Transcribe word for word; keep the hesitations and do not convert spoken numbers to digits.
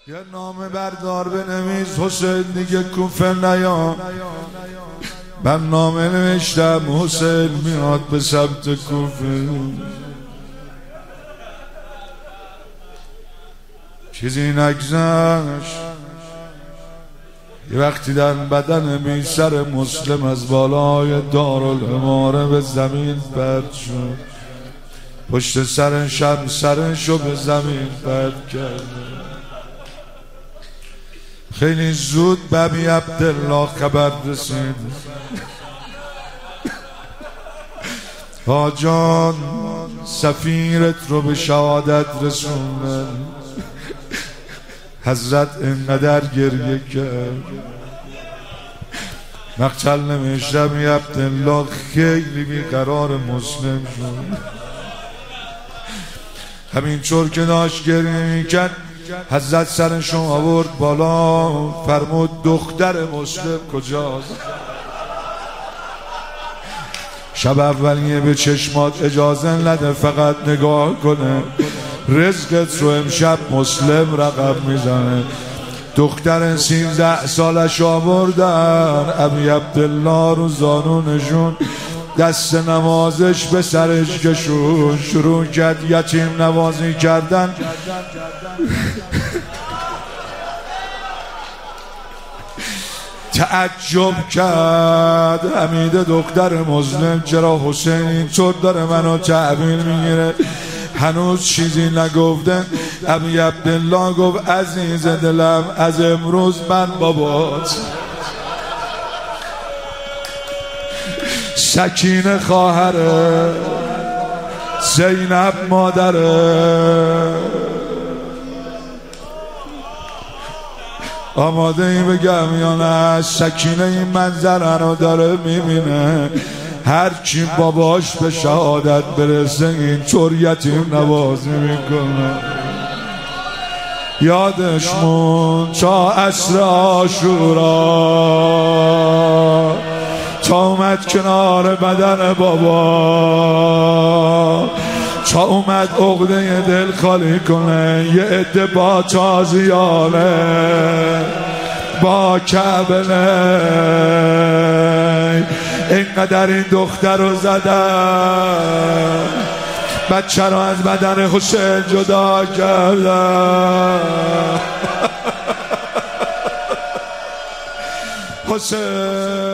یه نامه بردار بنویس حسین دیگه کوفه نیا. من نامه نوشتم حسین میاد به سمت کوفه. چیزی نگذشت یه وقتی در بدن بی سر مسلم از بالای دارالاماره به زمین پرت شد. پشت سر شب سرشو به زمین پرت کرد. خیلی زود به ابی عبدالله خبر رسید. آجان سفیرت رو به شهادت رسوندن. حضرت اینقدر گریه کرد. مقتل نمیشتم ابی عبدالله خیلی بیقرار مسلم شد. همینطور که داشت گریه میکرد حضرت سرشون آورد بالا، فرمود دختر مسلم کجاست؟ شب اولیه به چشمات اجازه نده فقط نگاه کنه، رزقت رو امشب مسلم رقم میزنه. دختر سیزده سالش آوردن، ابی عبدالله رو زانونشون دست نوازش به سرش کشون. شروع کرد یتیم نوازی کردن. تعجب کرد حمید دختر مسلم چرا حسین اینطور داره منو تحویل میگیره. هنوز چیزی نگفتن. ابی عبدالله گفت عزیز دلم از امروز من بابات، سکینه خواهره، زینب مادره. آماده ای بگم یا نه؟ سکینه این منظره رو داره میبینه. هر کی باباش به شهادت برسه اینطور یتیم نوازی میکنه. یادش مون تا عصر عاشورا، تا اومد کنار بدن بابا، تا اومد عقده دل خالی کنه. یه عده با تازیانه با کعبه اینقدر این دختر رو زدن، بچه رو از بدن حسین جدا کردن. حسین